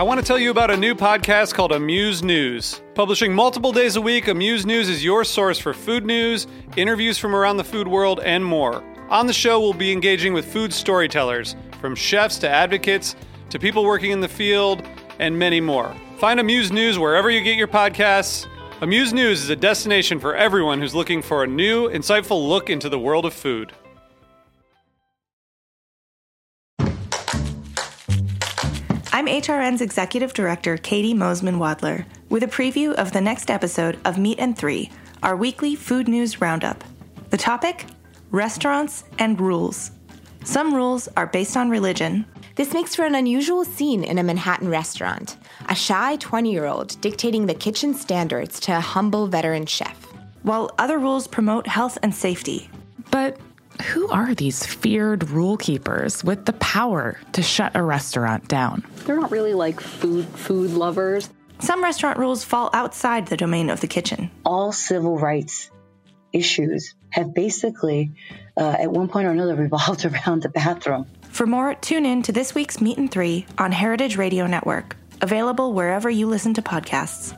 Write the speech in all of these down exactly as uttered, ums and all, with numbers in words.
I want to tell you about a new podcast called Amuse News. Publishing multiple days a week, Amuse News is your source for food news, interviews from around the food world, and more. On the show, we'll be engaging with food storytellers, from chefs to advocates to people working in the field, and many more. Find Amuse News wherever you get your podcasts. Amuse News is a destination for everyone who's looking for a new, insightful look into the world of food. I'm H R N's Executive Director, Katie Mosman-Wadler, with a preview of the next episode of Meat and Three, our weekly food news roundup. The topic? Restaurants and rules. Some rules are based on religion. This makes for an unusual scene in a Manhattan restaurant. A shy twenty-year-old dictating the kitchen standards to a humble veteran chef. While other rules promote health and safety. But who are these feared rule keepers with the power to shut a restaurant down? They're not really like food food lovers. Some restaurant rules fall outside the domain of the kitchen. All civil rights issues have basically, uh, at one point or another, revolved around the bathroom. For more, tune in to this week's Meat and Three on Heritage Radio Network, available wherever you listen to podcasts.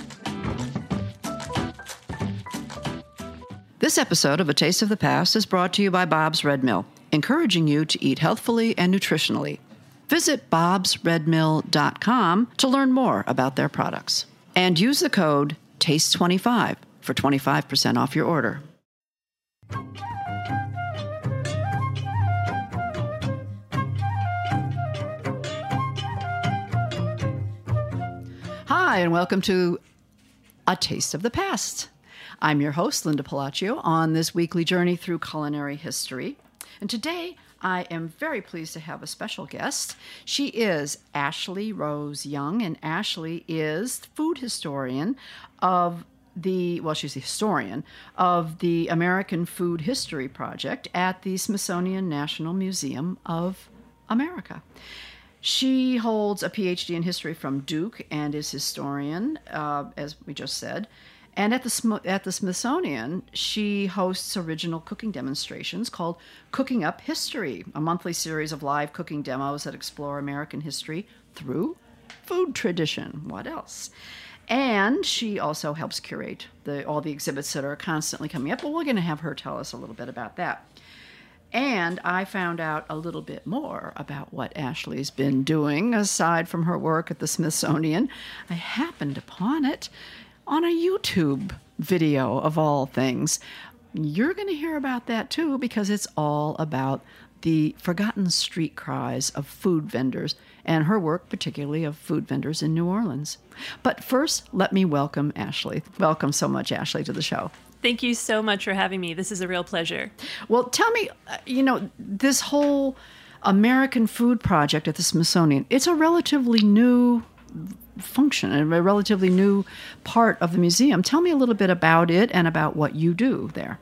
This episode of A Taste of the Past is brought to you by Bob's Red Mill, encouraging you to eat healthfully and nutritionally. Visit bobs red mill dot com to learn more about their products. And use the code taste twenty-five for twenty-five percent off your order. Hi, and welcome to A Taste of the Past. I'm your host, Linda Palacio, on this weekly journey through culinary history. And today, I am very pleased to have a special guest. She is Ashley Rose Young, and Ashley is food historian of the, well, she's the historian of the American Food History Project at the Smithsonian National Museum of America. She holds a P H D in history from Duke and is historian, uh, as we just said. And at the at the Smithsonian, she hosts original cooking demonstrations called Cooking Up History, a monthly series of live cooking demos that explore American history through food tradition. What else? And she also helps curate the all the exhibits that are constantly coming up. But we're going to have her tell us a little bit about that. And I found out a little bit more about what Ashley's been doing aside from her work at the Smithsonian. I happened upon it on a YouTube video of all things. You're going to hear about that too, because it's all about the forgotten street cries of food vendors and her work, particularly of food vendors in New Orleans. But first, let me welcome Ashley. Welcome so much, Ashley, to the show. Thank you so much for having me. This is a real pleasure. Well, tell me, you know, this whole American Food Project at the Smithsonian, it's a relatively new function, a relatively new part of the museum. Tell me a little bit about it and about what you do there.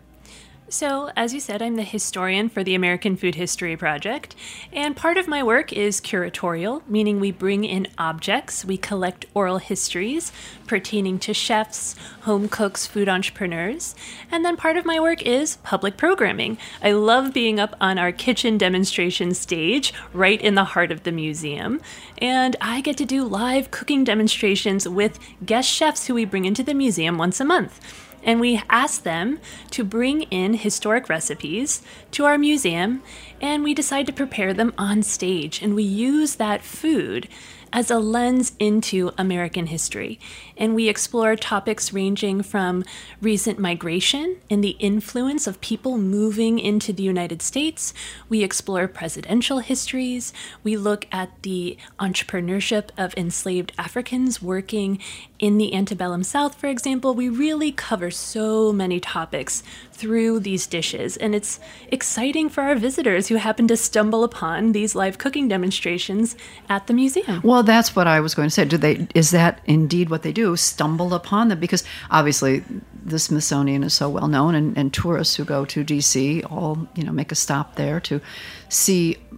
So, as you said, I'm the historian for the American Food History Project, and part of my work is curatorial, meaning we bring in objects, we collect oral histories pertaining to chefs, home cooks, food entrepreneurs, and then part of my work is public programming. I love being up on our kitchen demonstration stage right in the heart of the museum, and I get to do live cooking demonstrations with guest chefs who we bring into the museum once a month. And we ask them to bring in historic recipes to our museum, and we decide to prepare them on stage. And we use that food as a lens into American history. And we explore topics ranging from recent migration and the influence of people moving into the United States. We explore presidential histories. We look at the entrepreneurship of enslaved Africans working in the antebellum South, for example. We really cover so many topics through these dishes, and it's exciting for our visitors who happen to stumble upon these live cooking demonstrations at the museum. Well, that's what I was going to say. Do they? Is that indeed what they do? Stumble upon them? Because obviously the Smithsonian is so well known, and, and tourists who go to D C all, you know, make a stop there to see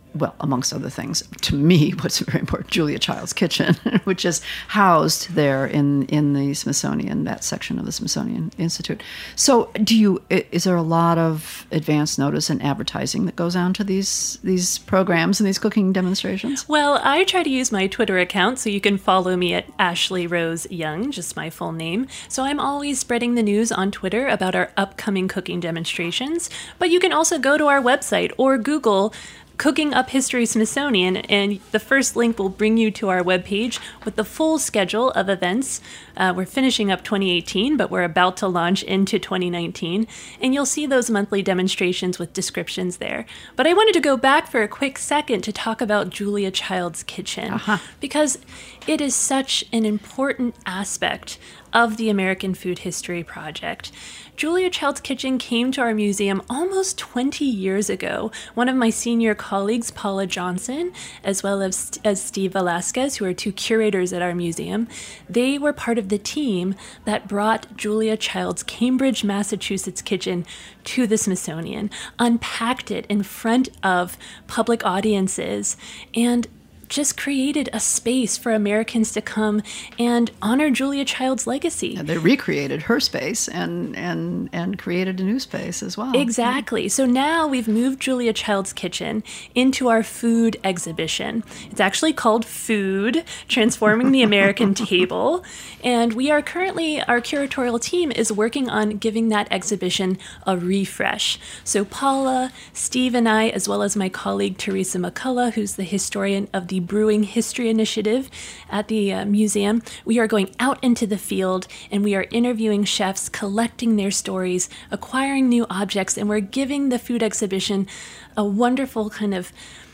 well, amongst other things, to me, what's very important, Julia Child's Kitchen, which is housed there in, in the Smithsonian, that section of the Smithsonian Institute. So do you, is there a lot of advance notice and advertising that goes on to these these programs and these cooking demonstrations? Well, I try to use my Twitter account, so you can follow me at Ashley Rose Young, just my full name. So I'm always spreading the news on Twitter about our upcoming cooking demonstrations. But you can also go to our website or Google Cooking Up History Smithsonian, and the first link will bring you to our webpage with the full schedule of events. Uh, we're finishing up twenty eighteen, but we're about to launch into twenty nineteen, and you'll see those monthly demonstrations with descriptions there. But I wanted to go back for a quick second to talk about Julia Child's Kitchen, uh-huh. because it is such an important aspect of the American Food History Project. Julia Child's Kitchen came to our museum almost twenty years ago. One of my senior colleagues, Paula Johnson, as well as, as Steve Velasquez, who are two curators at our museum, they were part of the team that brought Julia Child's Cambridge, Massachusetts kitchen to the Smithsonian, unpacked it in front of public audiences, and just created a space for Americans to come and honor Julia Child's legacy. And they recreated her space and and and created a new space as well. Exactly. So now we've moved Julia Child's Kitchen into our food exhibition. It's actually called Food, Transforming the American Table. And we are currently, our curatorial team is working on giving that exhibition a refresh. So Paula, Steve, and I, as well as my colleague Teresa McCullough, who's the historian of the Brewing History Initiative at the uh, museum, we are going out into the field and we are interviewing chefs, collecting their stories, acquiring new objects, and we're giving the food exhibition a wonderful kind of,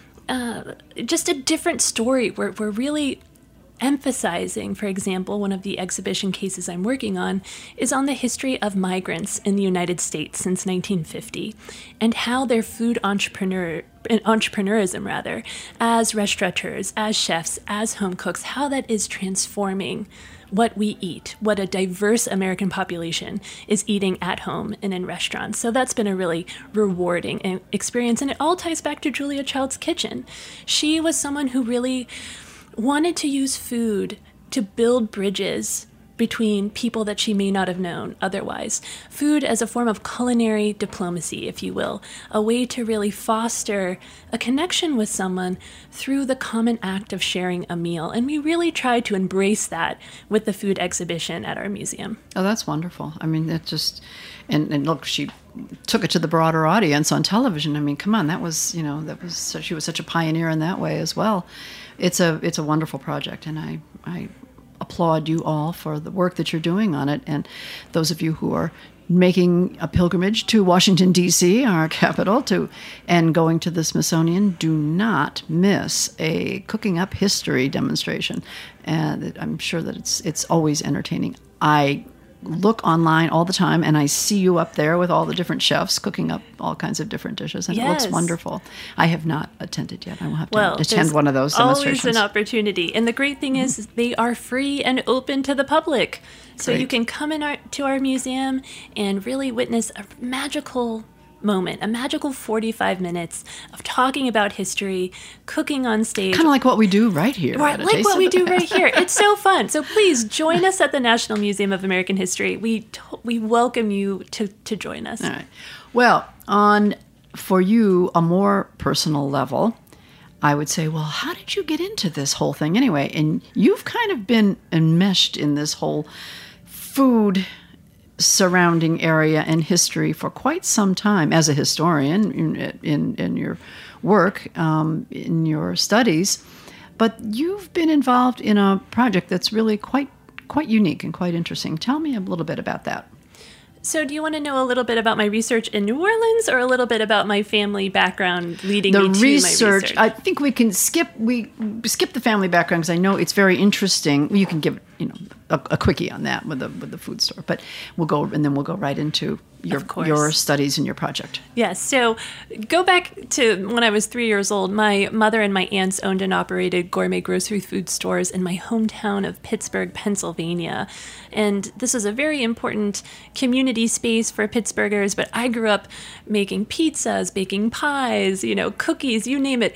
uh, just a different story. We're, we're really emphasizing, for example, one of the exhibition cases I'm working on is on the history of migrants in the United States since nineteen fifty and how their food entrepreneur entrepreneurism rather, as restaurateurs, as chefs, as home cooks, how that is transforming what we eat, what a diverse American population is eating at home and in restaurants. So that's been a really rewarding experience, and it all ties back to Julia Child's Kitchen. She was someone who really wanted to use food to build bridges between people that she may not have known otherwise. Food as a form of culinary diplomacy, if you will, a way to really foster a connection with someone through the common act of sharing a meal. And we really tried to embrace that with the food exhibition at our museum. Oh, that's wonderful. I mean, it just, and, and look, she took it to the broader audience on television. I mean, come on, that was, you know, that was, she was such a pioneer in that way as well. It's a, it's a wonderful project, and I, I, applaud you all for the work that you're doing on it. And those of you who are making a pilgrimage to Washington, D C, our capital, to and going to the Smithsonian, do not miss a Cooking Up History demonstration. And I'm sure that it's it's always entertaining. I look online all the time, and I see you up there with all the different chefs cooking up all kinds of different dishes, and yes. It looks wonderful. I have not attended yet. I will have to well, attend one of those demonstrations. Always an opportunity. And the great thing is they are free and open to the public. So great. You can come in our, to our museum and really witness a magical moment, a magical forty-five minutes of talking about history, cooking on stage. Kind of like what we do right here. Right, like what we do right here. It's so fun. So please join us at the National Museum of American History. We to- we welcome you to, to join us. All right. Well, on for you, a more personal level, I would say, well, how did you get into this whole thing anyway? And you've kind of been enmeshed in this whole food surrounding area and history for quite some time as a historian in in, in your work, um, in your studies. But you've been involved in a project that's really quite quite unique and quite interesting. Tell me a little bit about that. So do you want to know a little bit about my research in New Orleans, or a little bit about my family background leading the me to research, my research? I think we can skip we skip the family background because I know it's very interesting. You can give you know a, a quickie on that with the with the food store, but we'll go and then we'll go right into your your studies and your project. Yes. So go back to when I was three years old. My mother and my aunts owned and operated gourmet grocery food stores in my hometown of Pittsburgh, Pennsylvania. And this was a very important community space for Pittsburghers. But I grew up making pizzas, baking pies, you know, cookies, you name it.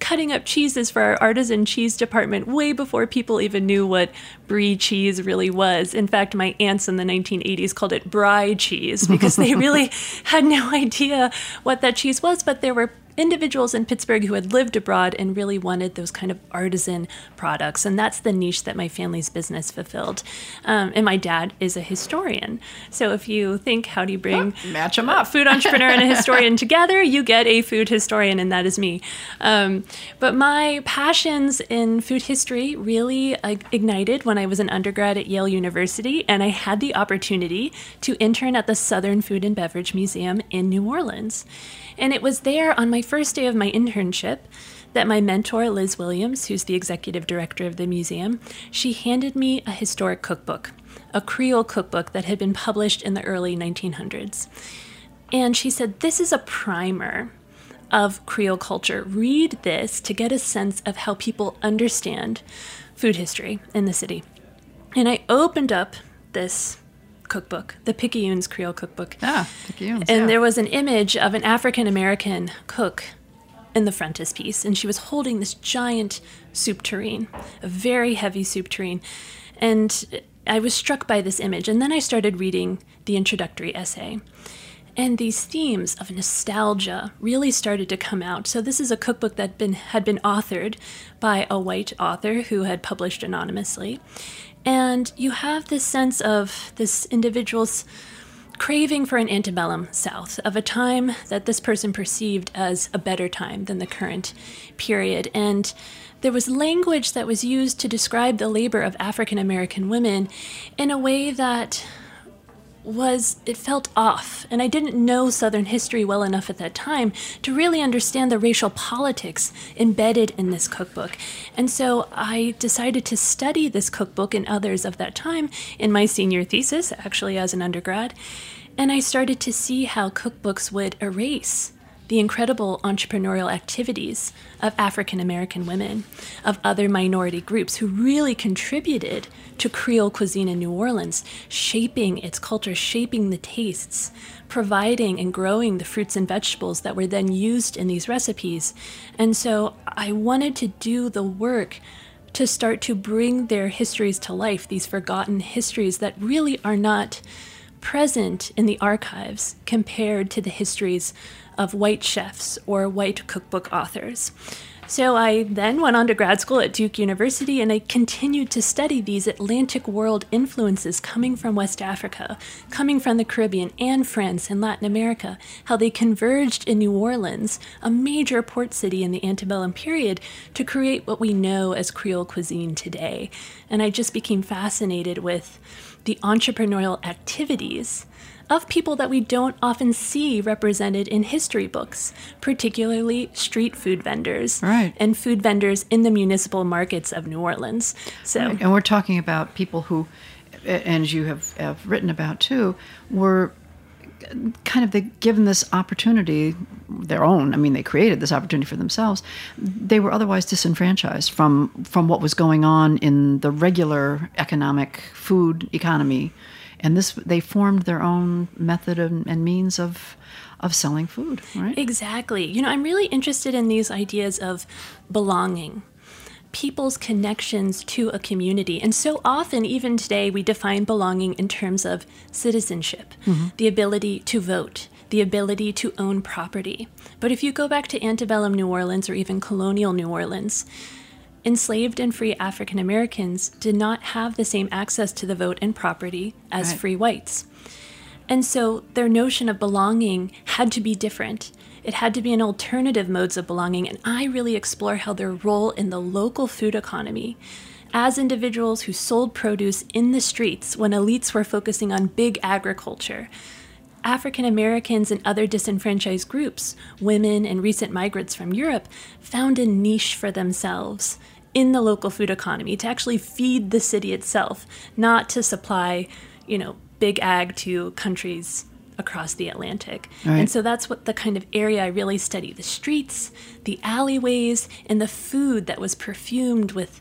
cutting up cheeses for our artisan cheese department way before people even knew what brie cheese really was. In fact, my aunts in the nineteen eighties called it brie cheese because they really had no idea what that cheese was, but there were individuals in Pittsburgh who had lived abroad and really wanted those kind of artisan products. And that's the niche that my family's business fulfilled. Um, and my dad is a historian. So if you think, how do you bring oh, match them up. a food entrepreneur and a historian together, you get a food historian, and that is me. Um, but my passions in food history really uh, ignited when I was an undergrad at Yale University, and I had the opportunity to intern at the Southern Food and Beverage Museum in New Orleans. And it was there on my first day of my internship that my mentor, Liz Williams, who's the executive director of the museum, she handed me a historic cookbook, a Creole cookbook that had been published in the early nineteen hundreds. And she said, this is a primer of Creole culture. Read this to get a sense of how people understand food history in the city. And I opened up this cookbook, the Picayunes Creole Cookbook. Ah, Picayunes, And yeah. there was an image of an African-American cook in the frontispiece, and she was holding this giant soup tureen, a very heavy soup tureen. And I was struck by this image, and then I started reading the introductory essay. And these themes of nostalgia really started to come out. So this is a cookbook that been, had been authored by a white author who had published anonymously. And you have this sense of this individual's craving for an antebellum South, of a time that this person perceived as a better time than the current period. And there was language that was used to describe the labor of African American women in a way that was, it felt off. And I didn't know Southern history well enough at that time to really understand the racial politics embedded in this cookbook. And so I decided to study this cookbook and others of that time in my senior thesis, actually as an undergrad. And I started to see how cookbooks would erase the incredible entrepreneurial activities of African American women, of other minority groups who really contributed to Creole cuisine in New Orleans, shaping its culture, shaping the tastes, providing and growing the fruits and vegetables that were then used in these recipes. And so I wanted to do the work to start to bring their histories to life, these forgotten histories that really are not present in the archives compared to the histories of white chefs or white cookbook authors. So I then went on to grad school at Duke University, and I continued to study these Atlantic world influences coming from West Africa, coming from the Caribbean and France and Latin America, how they converged in New Orleans, a major port city in the antebellum period, to create what we know as Creole cuisine today. And I just became fascinated with the entrepreneurial activities of people that we don't often see represented in history books, particularly street food vendors right. and food vendors in the municipal markets of New Orleans. So, right. And we're talking about people who, and you have, have written about too, were kind of they, given this opportunity, their own, I mean, they created this opportunity for themselves. They were otherwise disenfranchised from, from what was going on in the regular economic food economy. And this, they formed their own method and, and means of of selling food, right? Exactly. You know, I'm really interested in these ideas of belonging, people's connections to a community. And so often, even today, we define belonging in terms of citizenship, mm-hmm. the ability to vote, the ability to own property. But if you go back to antebellum New Orleans or even colonial New Orleans, enslaved and free African Americans did not have the same access to the vote and property as right. free whites. And so their notion of belonging had to be different. It had to be an alternative modes of belonging. And I really explore how their role in the local food economy, as individuals who sold produce in the streets when elites were focusing on big agriculture, African Americans and other disenfranchised groups, women and recent migrants from Europe, found a niche for themselves in the local food economy to actually feed the city itself, not to supply, you know, big ag to countries across the Atlantic. Right. And so that's what the kind of area I really study, the streets, the alleyways, and the food that was perfumed with,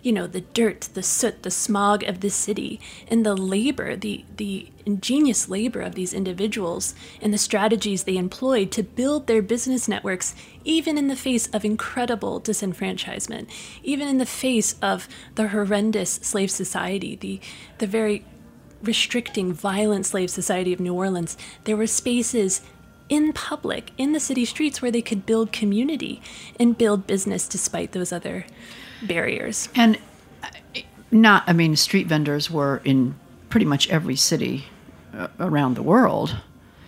you know, the dirt, the soot, the smog of the city, and the labor, the, the ingenious labor of these individuals and the strategies they employed to build their business networks, even in the face of incredible disenfranchisement, even in the face of the horrendous slave society, the, the very restricting, violent slave society of New Orleans. There were spaces in public, in the city streets, where they could build community and build business despite those other barriers. And not, I mean, street vendors were in pretty much every city uh, around the world,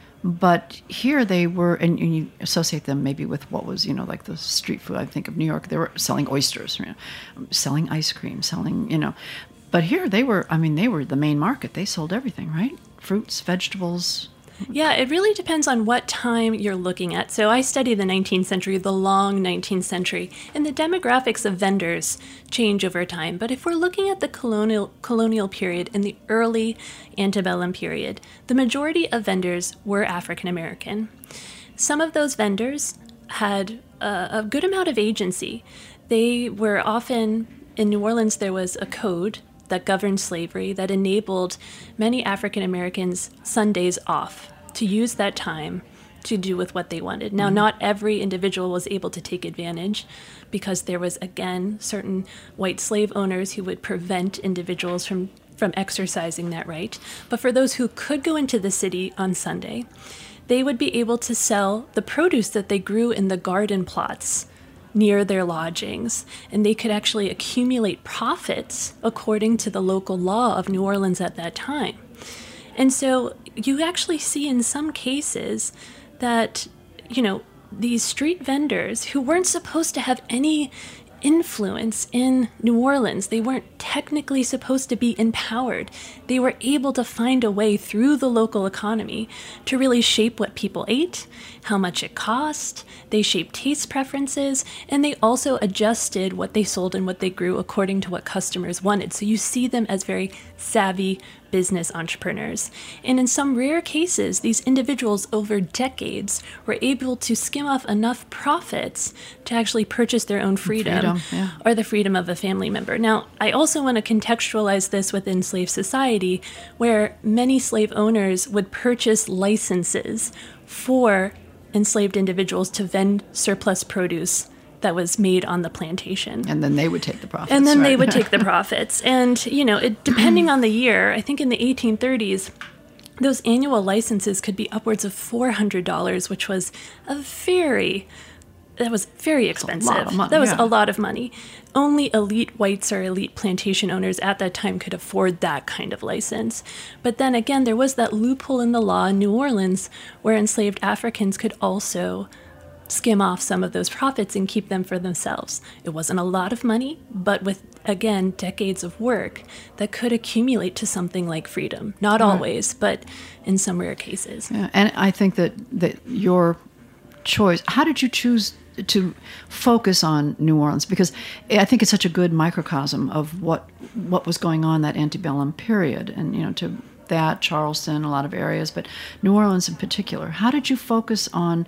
but here they were, and, and you associate them maybe with what was, you know, like the street food. I think of New York, they were selling oysters, you know, selling ice cream, selling, you know, but here they were, I mean, they were the main market. They sold everything, right? Fruits, vegetables. Yeah, it really depends on what time you're looking at. So I study the nineteenth century, the long nineteenth century, and the demographics of vendors change over time. But if we're looking at the colonial colonial period and the early antebellum period, the majority of vendors were African American. Some of those vendors had a, a good amount of agency. They were often, in New Orleans, there was a code that governed slavery that enabled many African Americans Sundays off to use that time to do with what they wanted. Now, mm-hmm. not every individual was able to take advantage because there was, again, certain white slave owners who would prevent individuals from, from exercising that right. But for those who could go into the city on Sunday, they would be able to sell the produce that they grew in the garden plots near their lodgings, and they could actually accumulate profits according to the local law of New Orleans at that time. And so you actually see in some cases that, you know, these street vendors who weren't supposed to have any influence in New Orleans, they weren't technically supposed to be empowered. They were able to find a way through the local economy to really shape what people ate, how much it cost. They shaped taste preferences, and they also adjusted what they sold and what they grew according to what customers wanted. So you see them as very savvy business entrepreneurs. And in some rare cases, these individuals over decades were able to skim off enough profits to actually purchase their own freedom, freedom yeah. or the freedom of a family member. Now, I also want to contextualize this within slave society, where many slave owners would purchase licenses for enslaved individuals to vend surplus produce that was made on the plantation. And then they would take the profits. And then right? they would take the profits. And, you know, it, depending on the year, I think in the eighteen thirties, those annual licenses could be upwards of four hundred dollars, which was a very, that was very expensive. That's a lot of money, that was yeah. a lot of money. Only elite whites or elite plantation owners at that time could afford that kind of license. But then again, there was that loophole in the law in New Orleans where enslaved Africans could also skim off some of those profits and keep them for themselves. It wasn't a lot of money, but with, again, decades of work that could accumulate to something like freedom. Not right. always, but in some rare cases. Yeah, and I think that, that your choice, how did you choose to focus on New Orleans? Because I think it's such a good microcosm of what what was going on that antebellum period, and, you know, to that, Charleston, a lot of areas, but New Orleans in particular. How did you focus on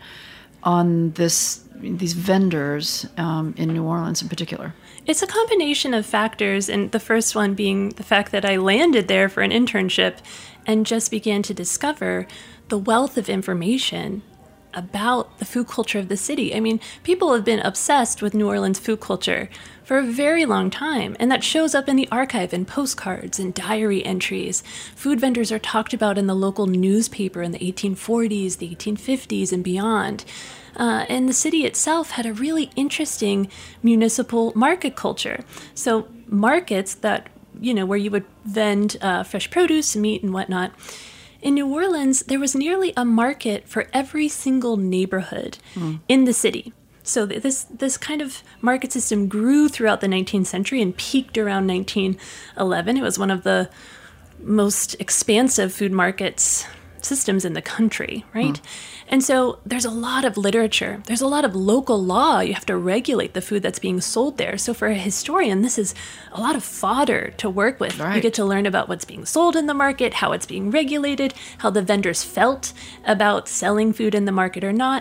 on this these vendors um, in New Orleans in particular? It's a combination of factors, and the first one being the fact that I landed there for an internship and just began to discover the wealth of information about the food culture of the city. I mean, people have been obsessed with New Orleans food culture for a very long time, and that shows up in the archive in postcards and diary entries. Food vendors are talked about in the local newspaper in the eighteen forties, the eighteen fifties, and beyond. Uh, and the city itself had a really interesting municipal market culture. So markets that, you know, where you would vend uh, fresh produce, meat, and whatnot. In New Orleans, there was nearly a market for every single neighborhood mm. in the city. So this this kind of market system grew throughout the nineteenth century and peaked around nineteen eleven. It was one of the most expansive food markets systems in the country, right? Mm. And so there's a lot of literature. There's a lot of local law. You have to regulate the food that's being sold there. So for a historian, this is a lot of fodder to work with. Right. You get to learn about what's being sold in the market, how it's being regulated, how the vendors felt about selling food in the market or not.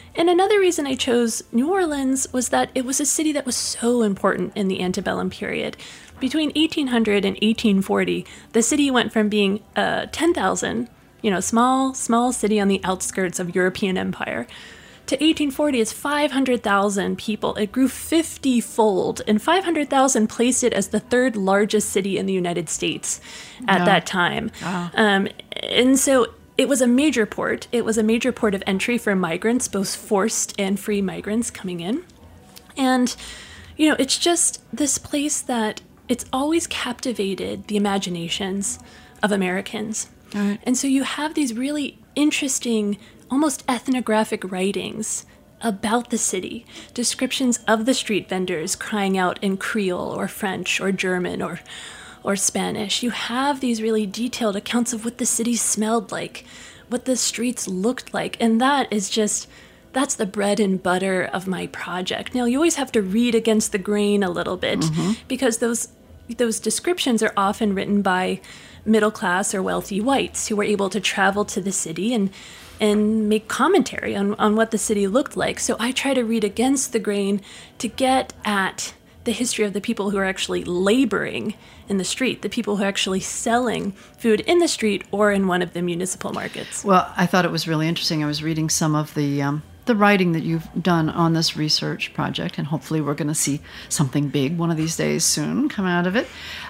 And another reason I chose New Orleans was that it was a city that was so important in the antebellum period. Between eighteen hundred and eighteen forty, the city went from being uh, ten thousand, you know, small, small city on the outskirts of European empire, to eighteen forty, it's five hundred thousand people. It grew fifty-fold, and five hundred thousand placed it as the third largest city in the United States at Wow. that time. Wow. Um, and so it was a major port. It was a major port of entry for migrants, both forced and free migrants coming in. And, you know, it's just this place that it's always captivated the imaginations of Americans. All right. And so you have these really interesting, almost ethnographic writings about the city, descriptions of the street vendors crying out in Creole or French or German or or Spanish. You have these really detailed accounts of what the city smelled like, what the streets looked like, and that is just, that's the bread and butter of my project. Now, you always have to read against the grain a little bit, Mm-hmm. because those those descriptions are often written by middle class or wealthy whites who were able to travel to the city and and make commentary on, on what the city looked like. So I try to read against the grain to get at the history of the people who are actually laboring in the street, the people who are actually selling food in the street or in one of the municipal markets. Well, I thought it was really interesting. I was reading some of the um, the writing that you've done on this research project, and hopefully we're going to see something big one of these days soon come out of it.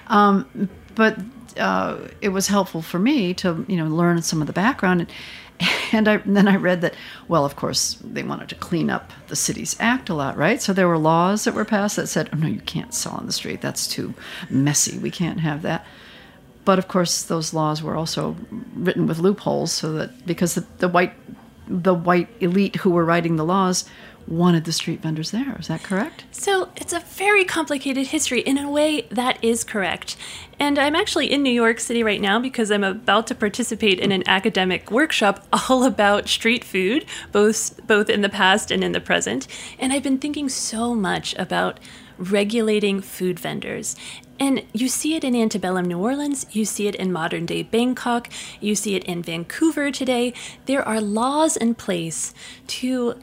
Um, but uh, it was helpful for me to, you know, learn some of the background. And, and, I, and then I read that, well, of course, they wanted to clean up the city's act a lot, right? So there were laws that were passed that said, oh, no, you can't sell on the street. That's too messy. We can't have that. But, of course, those laws were also written with loopholes so that because the, the white the white elite who were writing the laws wanted the street vendors there. Is that correct? So it's a very complicated history. In a way, that is correct. And I'm actually in New York City right now because I'm about to participate in an academic workshop all about street food, both both in the past and in the present. And I've been thinking so much about regulating food vendors. And you see it in antebellum New Orleans, you see it in modern day Bangkok, you see it in Vancouver today. There are laws in place to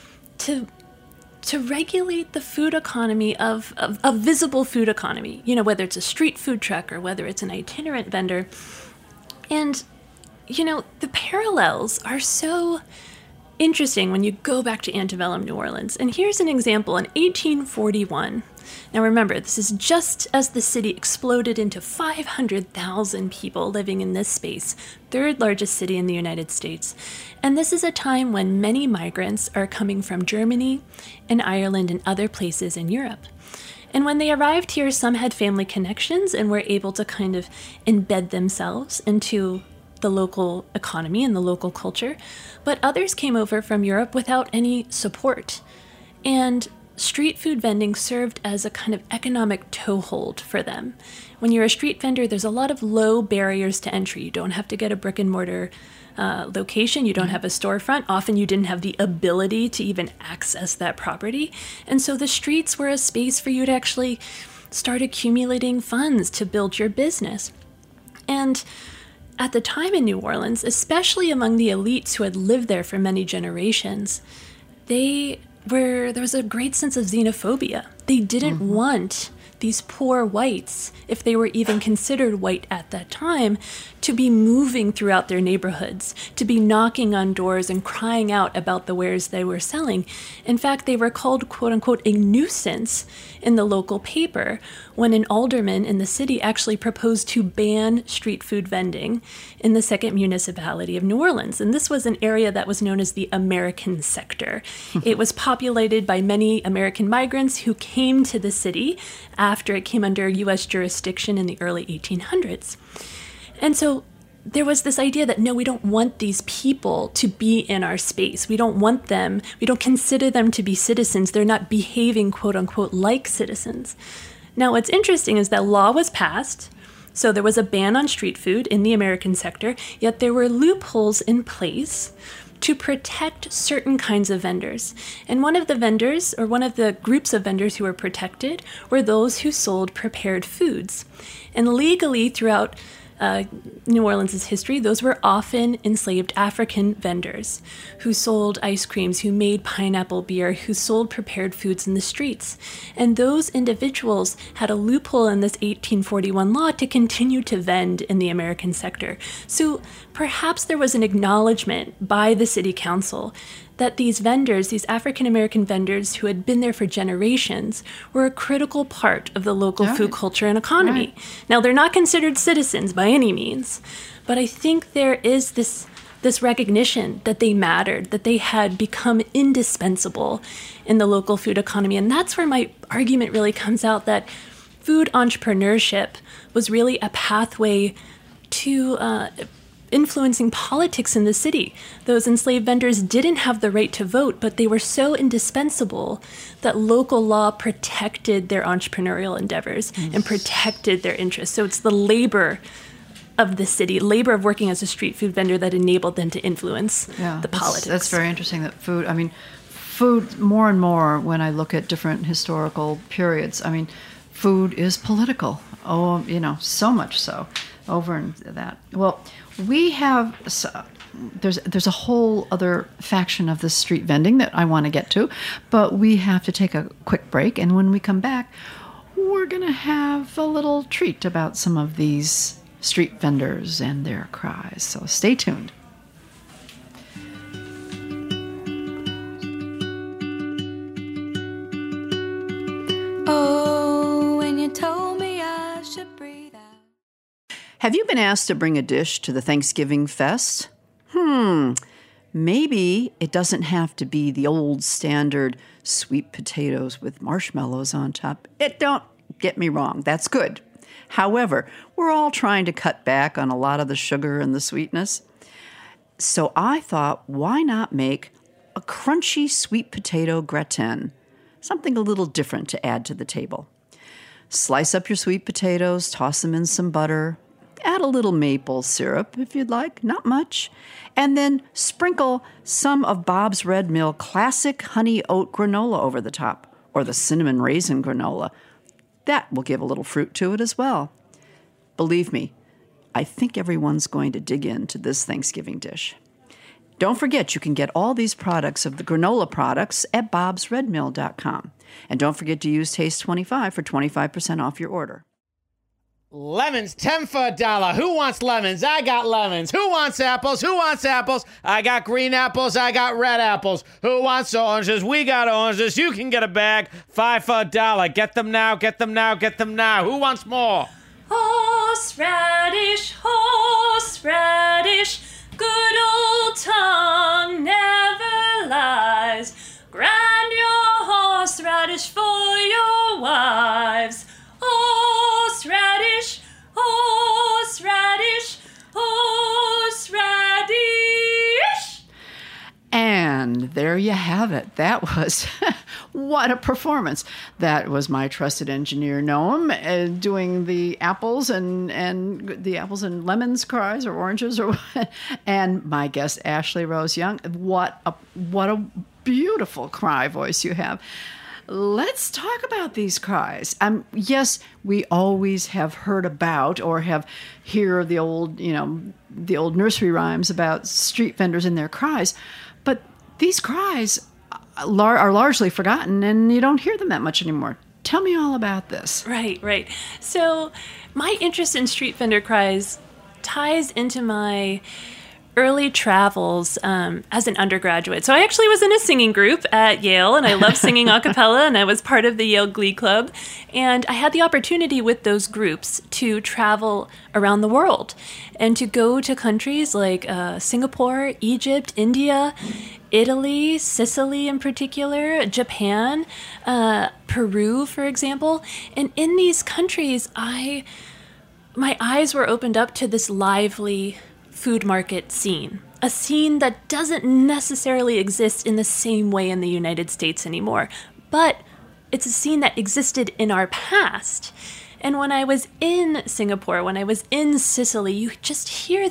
to to regulate the food economy of, of a visible food economy, you know, whether it's a street food truck or whether it's an itinerant vendor. And, you know, the parallels are so interesting when you go back to antebellum New Orleans. And here's an example in eighteen forty-one. Now remember, this is just as the city exploded into five hundred thousand people living in this space, third largest city in the United States. And this is a time when many migrants are coming from Germany and Ireland and other places in Europe. And when they arrived here, some had family connections and were able to kind of embed themselves into the local economy and the local culture. But others came over from Europe without any support. And street food vending served as a kind of economic toehold for them. When you're a street vendor, there's a lot of low barriers to entry. You don't have to get a brick and mortar uh, location. You don't have a storefront. Often you didn't have the ability to even access that property. And so the streets were a space for you to actually start accumulating funds to build your business. And at the time in New Orleans, especially among the elites who had lived there for many generations, they were, there was a great sense of xenophobia. They didn't mm-hmm. want these poor whites, if they were even considered white at that time, to be moving throughout their neighborhoods, to be knocking on doors and crying out about the wares they were selling. In fact, they were called, quote unquote, a nuisance in the local paper when an alderman in the city actually proposed to ban street food vending in the second municipality of New Orleans. And this was an area that was known as the American sector. It was populated by many American migrants who came to the city after it came under U S jurisdiction in the early eighteen hundreds. And so there was this idea that, no, we don't want these people to be in our space. We don't want them, we don't consider them to be citizens. They're not behaving, quote unquote, like citizens. Now, what's interesting is that law was passed. So there was a ban on street food in the American sector, yet there were loopholes in place to protect certain kinds of vendors. And one of the vendors, or one of the groups of vendors who were protected, were those who sold prepared foods. And legally, throughout uh, New Orleans' history, those were often enslaved African vendors who sold ice creams, who made pineapple beer, who sold prepared foods in the streets. And those individuals had a loophole in this eighteen forty-one law to continue to vend in the American sector. So perhaps there was an acknowledgement by the city council that these vendors, these African-American vendors who had been there for generations, were a critical part of the local right. food culture and economy. Right. Now, they're not considered citizens by any means, but I think there is this this recognition that they mattered, that they had become indispensable in the local food economy. And that's where my argument really comes out, that food entrepreneurship was really a pathway to uh, influencing politics in the city. Those enslaved vendors didn't have the right to vote, but they were so indispensable that local law protected their entrepreneurial endeavors mm. and protected their interests. So it's the labor of the city, labor of working as a street food vendor, that enabled them to influence yeah, the that's, politics. That's very interesting that food, I mean, food more and more when I look at different historical periods, I mean, food is political. Oh, you know, so much so over in that. Well, we have, there's there's a whole other faction of this street vending that I want to get to, but we have to take a quick break, and when we come back, we're going to have a little treat about some of these street vendors and their cries. So stay tuned. Oh, when you told me I should breathe out. Have you been asked to bring a dish to the Thanksgiving fest? Hmm, maybe it doesn't have to be the old standard sweet potatoes with marshmallows on top. It don't get me wrong, that's good. However, we're all trying to cut back on a lot of the sugar and the sweetness. So I thought, why not make a crunchy sweet potato gratin? Something a little different to add to the table. Slice up your sweet potatoes, toss them in some butter, add a little maple syrup if you'd like, not much, and then sprinkle some of Bob's Red Mill classic honey oat granola over the top, or the cinnamon raisin granola. That will give a little fruit to it as well. Believe me, I think everyone's going to dig into this Thanksgiving dish. Don't forget, you can get all these products of the granola products at bobs red mill dot com. And don't forget to use Taste twenty-five for twenty-five percent off your order. Lemons, ten for a dollar. Who wants lemons? I got lemons. Who wants apples? Who wants apples? I got green apples. I got red apples. Who wants oranges? We got oranges. You can get a bag. Five for a dollar. Get them now. Get them now. Get them now. Who wants more? Horseradish, horseradish, good old tongue never lies. Grind your horseradish for your wives. Horseradish, horseradish, horseradish. And there you have it. That was, what a performance. That was my trusted engineer, Noam, uh, doing the apples and, and the apples and lemons cries, or oranges, or and my guest, Ashley Rose Young. What a, what a beautiful cry voice you have. Let's talk about these cries. Um, yes, we always have heard about or have hear the old, you know, the old nursery rhymes about street vendors and their cries, but these cries are largely forgotten, and you don't hear them that much anymore. Tell me all about this. Right, right. So my interest in street vendor cries ties into my early travels um, as an undergraduate. So I actually was in a singing group at Yale, and I love singing a cappella, and I was part of the Yale Glee Club. And I had the opportunity with those groups to travel around the world and to go to countries like uh, Singapore, Egypt, India, Italy, Sicily in particular, Japan, uh, Peru, for example. And in these countries, I my eyes were opened up to this lively food market scene, a scene that doesn't necessarily exist in the same way in the United States anymore, but it's a scene that existed in our past. And when I was in Singapore, when I was in Sicily, you just hear these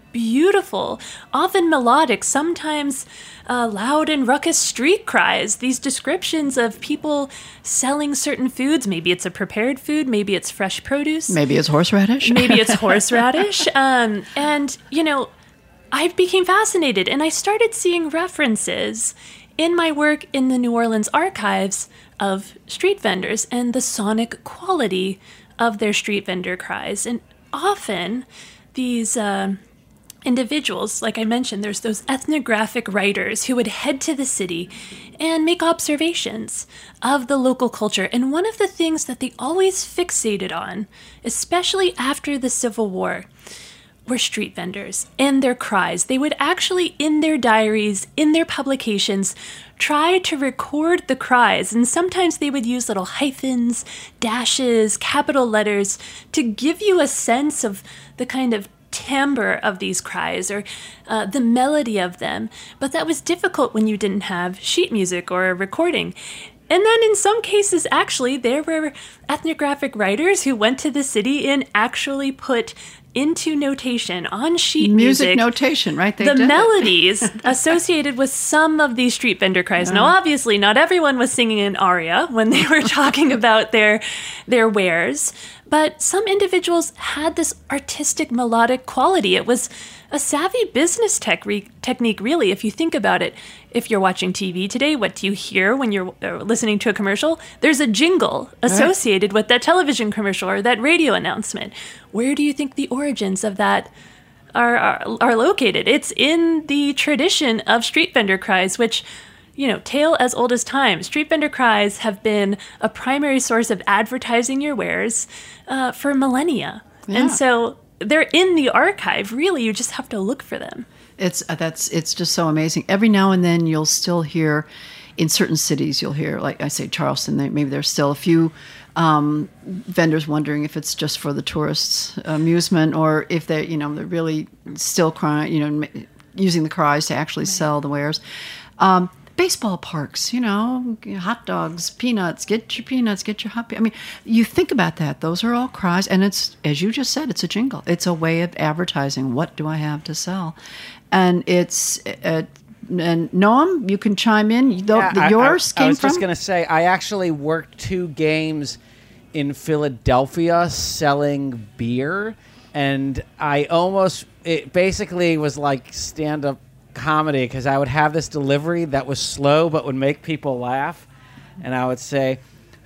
beautiful, often melodic, sometimes uh, loud and ruckus street cries. These descriptions of people selling certain foods. Maybe it's a prepared food. Maybe it's fresh produce. Maybe it's horseradish. Maybe it's horseradish. Um, and, you know, I became fascinated, and I started seeing references in my work in the New Orleans archives of street vendors and the sonic quality of their street vendor cries. And often these uh, individuals, like I mentioned, there's those ethnographic writers who would head to the city and make observations of the local culture. And one of the things that they always fixated on, especially after the Civil War, were street vendors and their cries. They would actually, in their diaries, in their publications, try to record the cries. And sometimes they would use little hyphens, dashes, capital letters to give you a sense of the kind of timbre of these cries or uh, the melody of them. But that was difficult when you didn't have sheet music or a recording. And then in some cases, actually, there were ethnographic writers who went to the city and actually put into notation on sheet music, music notation, right? They the did melodies associated with some of these street vendor cries. Yeah. Now, obviously, not everyone was singing an aria when they were talking about their their wares, but some individuals had this artistic melodic quality. It was a savvy business tech re- technique, really, if you think about it. If you're watching T V today, what do you hear when you're uh, listening to a commercial? There's a jingle associated with that television commercial or that radio announcement. Where do you think the origins of that are, are, are located? It's in the tradition of street vendor cries, which, you know, tale as old as time. Street vendor cries have been a primary source of advertising your wares uh, for millennia. Yeah. And so they're in the archive. Really, you just have to look for them. It's uh, that's it's just so amazing. Every now and then you'll still hear, in certain cities, you'll hear, like I say, Charleston. They, maybe there's still a few um, vendors wondering if it's just for the tourists' amusement or if they, you know, they're really still crying, you know, using the cries to actually sell the wares. Um, baseball parks, you know, hot dogs, peanuts, get your peanuts, get your hot. Pe- I mean, you think about that; those are all cries, and it's, as you just said, it's a jingle. It's a way of advertising. What do I have to sell? And it's, uh, and Noam, you can chime in. Yeah, the, I, yours I, came I was from? just going to say, I actually worked two games in Philadelphia selling beer, and I almost, it basically was like stand-up comedy because I would have this delivery that was slow but would make people laugh, and I would say,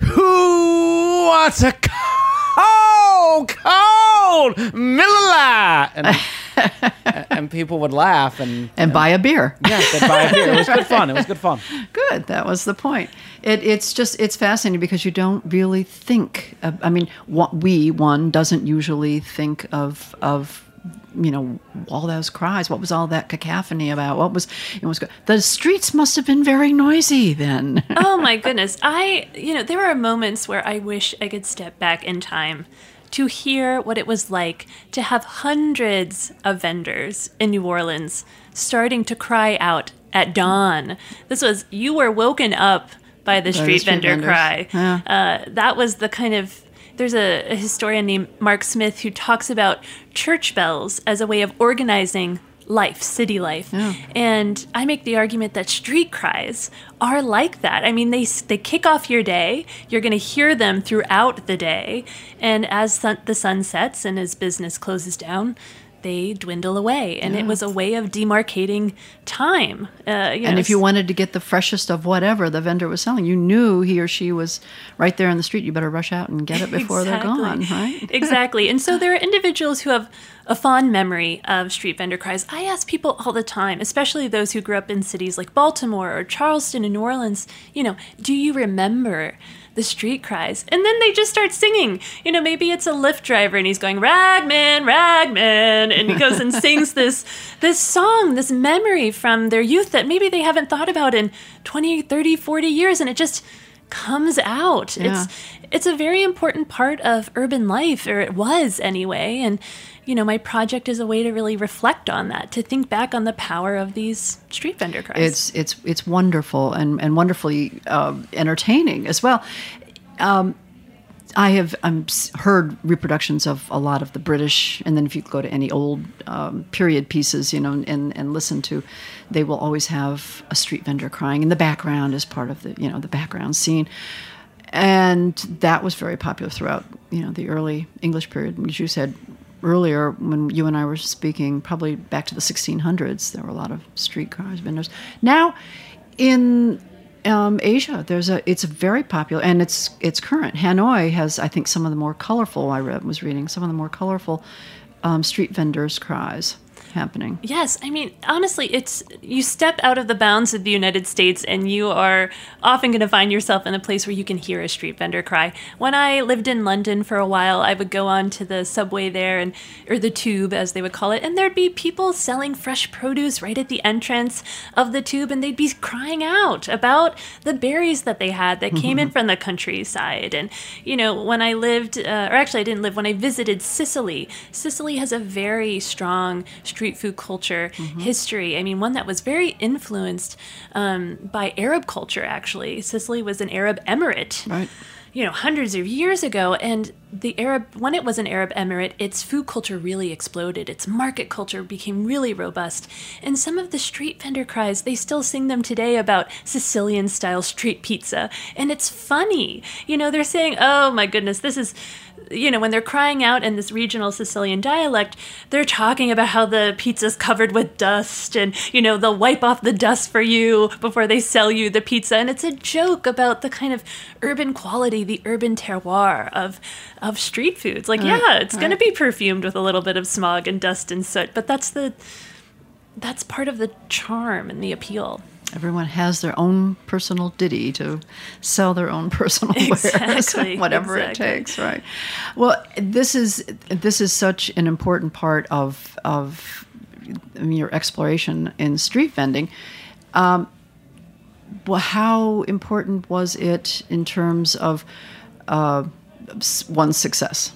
"Who wants a cold, cold Miller Lite?" And and people would laugh and and buy a beer. Yeah, they'd buy a beer. It was good fun. It was good fun. Good. That was the point. It, it's just, it's fascinating because you don't really think. Of, I mean, what we one doesn't usually think of of. You know, all those cries. What was all that cacophony about? What was, it was the streets must have been very noisy then. Oh my goodness. I, you know, there are moments where I wish I could step back in time to hear what it was like to have hundreds of vendors in New Orleans starting to cry out at dawn. This was, you were woken up by the street, street vendor vendors. Cry. Yeah. Uh, that was the kind of, there's a, a historian named Mark Smith who talks about church bells as a way of organizing life, city life. Yeah. And I make the argument that street cries are like that. I mean, they they kick off your day. You're going to hear them throughout the day. And as sun, the sun sets and as business closes down, they dwindle away. And Yeah. it was a way of demarcating time. Uh, you and know, if you wanted to get the freshest of whatever the vendor was selling, you knew he or she was right there in the street. You better rush out and get it before exactly. they're gone, right? Exactly. And so there are individuals who have a fond memory of street vendor cries. I ask people all the time, especially those who grew up in cities like Baltimore or Charleston and New Orleans, you know, do you remember the street cries? And then they just start singing. You know, maybe it's a Lyft driver and he's going, "Ragman, Ragman," and he goes and sings this this song, this memory from their youth that maybe they haven't thought about in twenty, thirty, forty years, and it just comes out. Yeah. It's it's a very important part of urban life, or it was anyway, and you know, my project is a way to really reflect on that, to think back on the power of these street vendor cries. It's it's it's wonderful and and wonderfully uh, entertaining as well. Um, I have um, heard reproductions of a lot of the British, and then if you go to any old um, period pieces, you know, and, and listen to, they will always have a street vendor crying in the background as part of the, you know, the background scene. And that was very popular throughout, you know, the early English period. As you said earlier, when you and I were speaking, probably back to the sixteen hundreds, there were a lot of street cars vendors. Now, in Um, Asia, there's a. It's very popular, and it's it's current. Hanoi has, I think, some of the more colorful. I read, was reading some of the more colorful um, street vendors' cries happening. Yes, I mean, honestly, it's you step out of the bounds of the United States and you are often going to find yourself in a place where you can hear a street vendor cry. When I lived in London for a while, I would go on to the subway there, and or the tube, as they would call it, and there'd be people selling fresh produce right at the entrance of the tube, and they'd be crying out about the berries that they had that came in from the countryside. And, you know, when I lived, uh, or actually I didn't live, when I visited Sicily, Sicily has a very strong street street food culture mm-hmm. history. I mean, one that was very influenced um, by Arab culture, actually. Sicily was an Arab emirate. Right. You know, hundreds of years ago, and the Arab, when it was an Arab emirate, its food culture really exploded. Its market culture became really robust. And some of the street vendor cries, they still sing them today about Sicilian-style street pizza. And it's funny. You know, they're saying, oh my goodness, this is... You know, when they're crying out in this regional Sicilian dialect, they're talking about how the pizza's covered with dust and, you know, they'll wipe off the dust for you before they sell you the pizza. And it's a joke about the kind of urban quality, the urban terroir of of street foods. Like, right, yeah, it's right. going to be perfumed with a little bit of smog and dust and soot, but that's the that's part of the charm and the appeal. Everyone has their own personal ditty to sell their own personal exactly, wares, whatever exactly. it takes, right? Well, this is this is such an important part of of your exploration in street vending. Um, well, how important was it in terms of uh, one's success?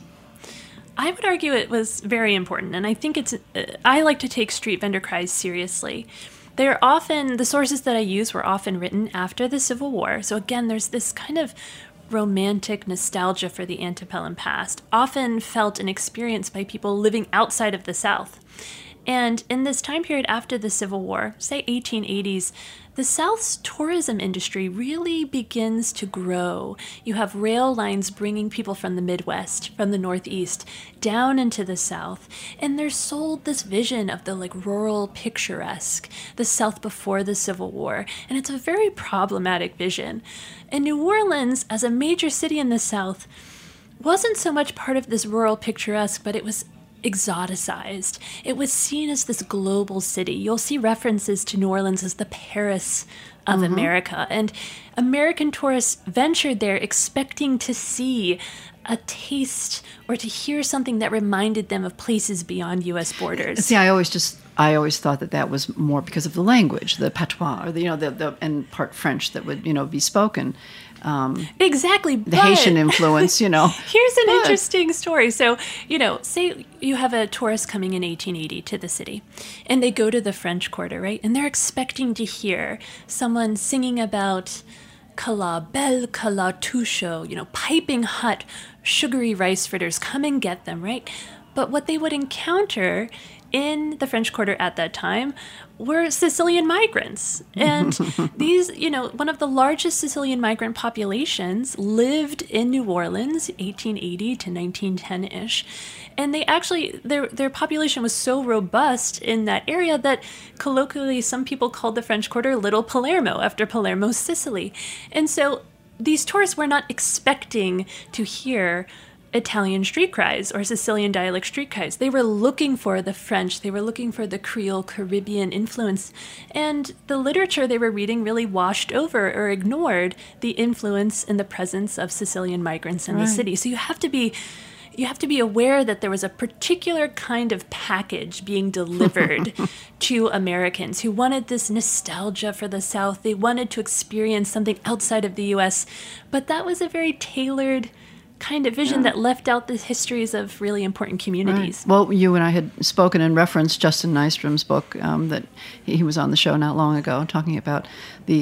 I would argue it was very important, and I think it's. Uh, I like to take street vendor cries seriously. They're often, the sources that I use were often written after the Civil War. So again, there's this kind of romantic nostalgia for the antebellum past, often felt and experienced by people living outside of the South. And in this time period after the Civil War, say eighteen eighties, the South's tourism industry really begins to grow. You have rail lines bringing people from the Midwest, from the Northeast, down into the South. And they're sold this vision of the like rural picturesque, the South before the Civil War. And it's a very problematic vision. And New Orleans, as a major city in the South, wasn't so much part of this rural picturesque, but it was exoticized. It was seen as this global city. You'll see references to New Orleans as the Paris of mm-hmm. America. And American tourists ventured there expecting to see a taste or to hear something that reminded them of places beyond U S borders. See, I always just, I always thought that that was more because of the language, the patois, or the, you know, the, the and part French that would, you know, be spoken. Um, exactly. The Haitian influence, you know. Here's an but. interesting story. So, you know, say you have a tourist coming in eighteen eighty to the city, and they go to the French Quarter, right? And they're expecting to hear someone singing about Cala Belle, Cala Toucho, you know, piping hot, sugary rice fritters, come and get them, right? But what they would encounter in the French Quarter at that time were Sicilian migrants. And these, you know, one of the largest Sicilian migrant populations lived in New Orleans, eighteen eighty to nineteen ten-ish. And they actually, their their population was so robust in that area that colloquially some people called the French Quarter Little Palermo, after Palermo, Sicily. And so these tourists were not expecting to hear Italian street cries or Sicilian dialect street cries. They were looking for the French. They were looking for the Creole Caribbean influence. And the literature they were reading really washed over or ignored the influence and the presence of Sicilian migrants in right. the city. So you have to be you have to be aware that there was a particular kind of package being delivered to Americans who wanted this nostalgia for the South. They wanted to experience something outside of the U S, but that was a very tailored kind of vision yeah. that left out the histories of really important communities. Right. Well, you and I had spoken and referenced Justin Nystrom's book um, that he was on the show not long ago, talking about the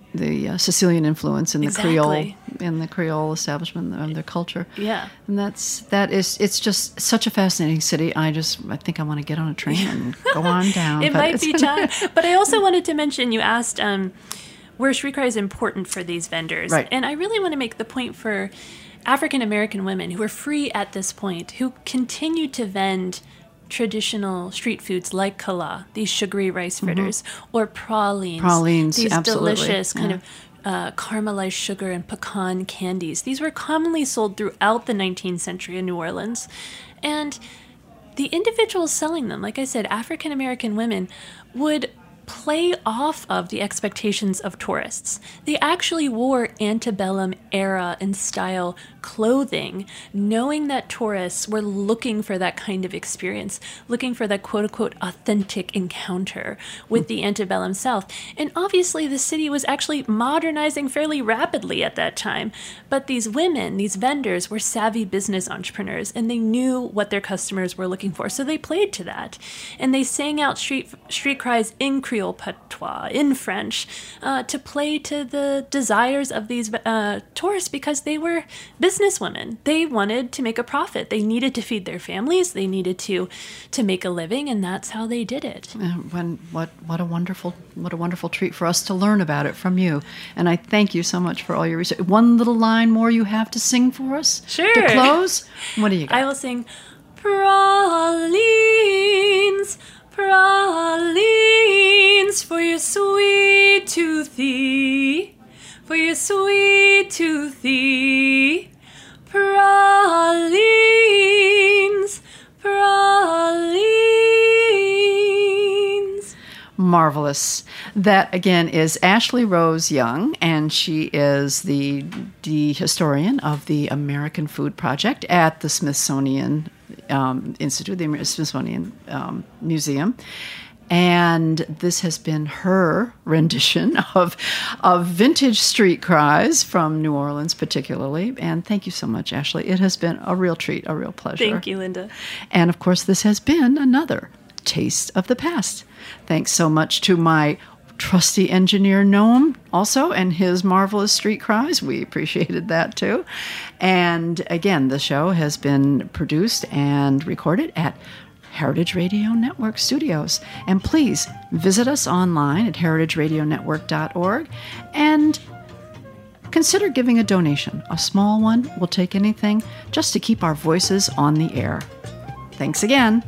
the uh, Sicilian influence in the Exactly. Creole in the Creole establishment of their culture. Yeah. And that's that is it's just such a fascinating city. I just I think I want to get on a train and go on down. It but might it's- be time. But I also wanted to mention, you asked um, were streetcars is important for these vendors. Right. And I really want to make the point for African American women who are free at this point, who continue to vend traditional street foods like kala, these sugary rice fritters, or pralines, Pralines, these absolutely, delicious kind yeah. of uh, caramelized sugar and pecan candies. These were commonly sold throughout the nineteenth century in New Orleans. And the individuals selling them, like I said, African American women, would play off of the expectations of tourists. They actually wore antebellum era and style clothing, knowing that tourists were looking for that kind of experience, looking for that quote-unquote authentic encounter with the antebellum South. And obviously the city was actually modernizing fairly rapidly at that time, but these women, these vendors, were savvy business entrepreneurs, and they knew what their customers were looking for, so they played to that. And they sang out street street cries in Creole patois, in French, uh, to play to the desires of these uh, tourists, because they were businesswomen. They wanted to make a profit. They needed to feed their families. They needed to to make a living, and that's how they did it. Uh, when what what a wonderful what a wonderful treat for us to learn about it from you. And I thank you so much for all your research. One little line more you have to sing for us Sure. to close. What do you got? I will sing pralines, pralines for your sweet toothy, for your sweet toothy. Pralines, pralines. Marvelous. That, again, is Ashley Rose Young, and she is the, the historian of the American Food Project at the Smithsonian um, Institute, the Smithsonian um, Museum. And this has been her rendition of, of vintage street cries from New Orleans, particularly. And thank you so much, Ashley. It has been a real treat, a real pleasure. Thank you, Linda. And of course, this has been another Taste of the Past. Thanks so much to my trusty engineer, Noam, also, and his marvelous street cries. We appreciated that too. And again, the show has been produced and recorded at Heritage Radio Network Studios. And please visit us online at heritage radio network dot org and consider giving a donation. A small one, we'll take anything, just to keep our voices on the air. Thanks again.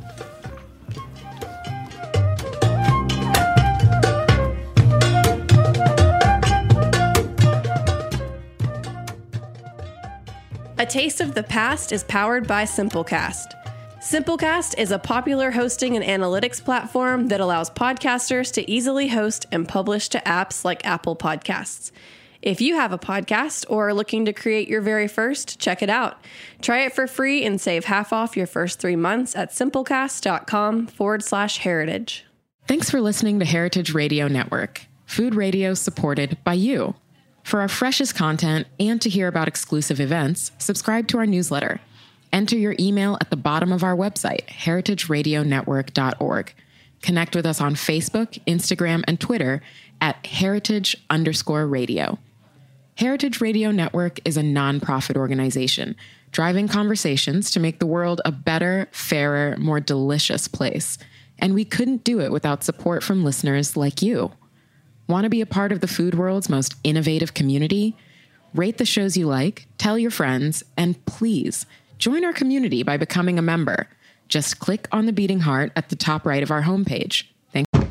A Taste of the Past is powered by Simplecast. Simplecast is a popular hosting and analytics platform that allows podcasters to easily host and publish to apps like Apple Podcasts. If you have a podcast or are looking to create your very first, check it out. Try it for free and save half off your first three months at simplecast.com forward slash heritage. Thanks for listening to Heritage Radio Network, food radio supported by you. For our freshest content and to hear about exclusive events, subscribe to our newsletter. Enter your email at the bottom of our website, heritage radio network dot org. Connect with us on Facebook, Instagram, and Twitter at heritage underscore radio. Heritage Radio Network is a nonprofit organization driving conversations to make the world a better, fairer, more delicious place. And we couldn't do it without support from listeners like you. Want to be a part of the food world's most innovative community? Rate the shows you like, tell your friends, and please join our community by becoming a member. Just click on the beating heart at the top right of our homepage. Thank you.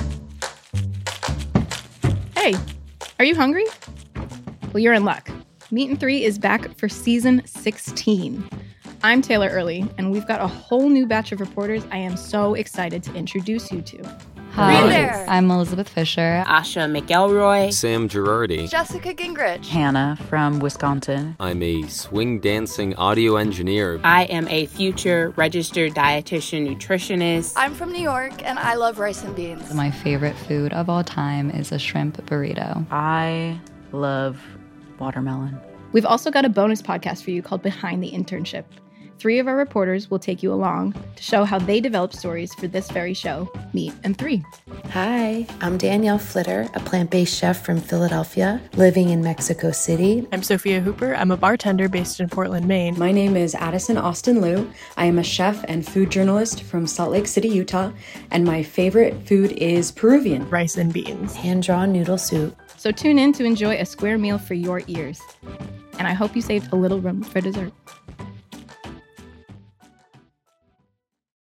Hey, are you hungry? Well, you're in luck. Meat and Three is back for season sixteen. I'm Taylor Early, and we've got a whole new batch of reporters I am so excited to introduce you to. Hi, I'm Elizabeth Fisher. Asha McElroy. Sam Girardi. Jessica Gingrich. Hannah from Wisconsin. I'm a swing dancing audio engineer. I am a future registered dietitian nutritionist. I'm from New York, and I love rice and beans. My favorite food of all time is a shrimp burrito. I love watermelon. We've also got a bonus podcast for you called Behind the Internship. Three of our reporters will take you along to show how they develop stories for this very show, Meat and Three. Hi, I'm Danielle Flitter, a plant-based chef from Philadelphia, living in Mexico City. I'm Sophia Hooper. I'm a bartender based in Portland, Maine. My name is Addison Austin Liu. I am a chef and food journalist from Salt Lake City, Utah, and my favorite food is Peruvian. Rice and beans. Hand-drawn noodle soup. So tune in to enjoy a square meal for your ears. And I hope you saved a little room for dessert.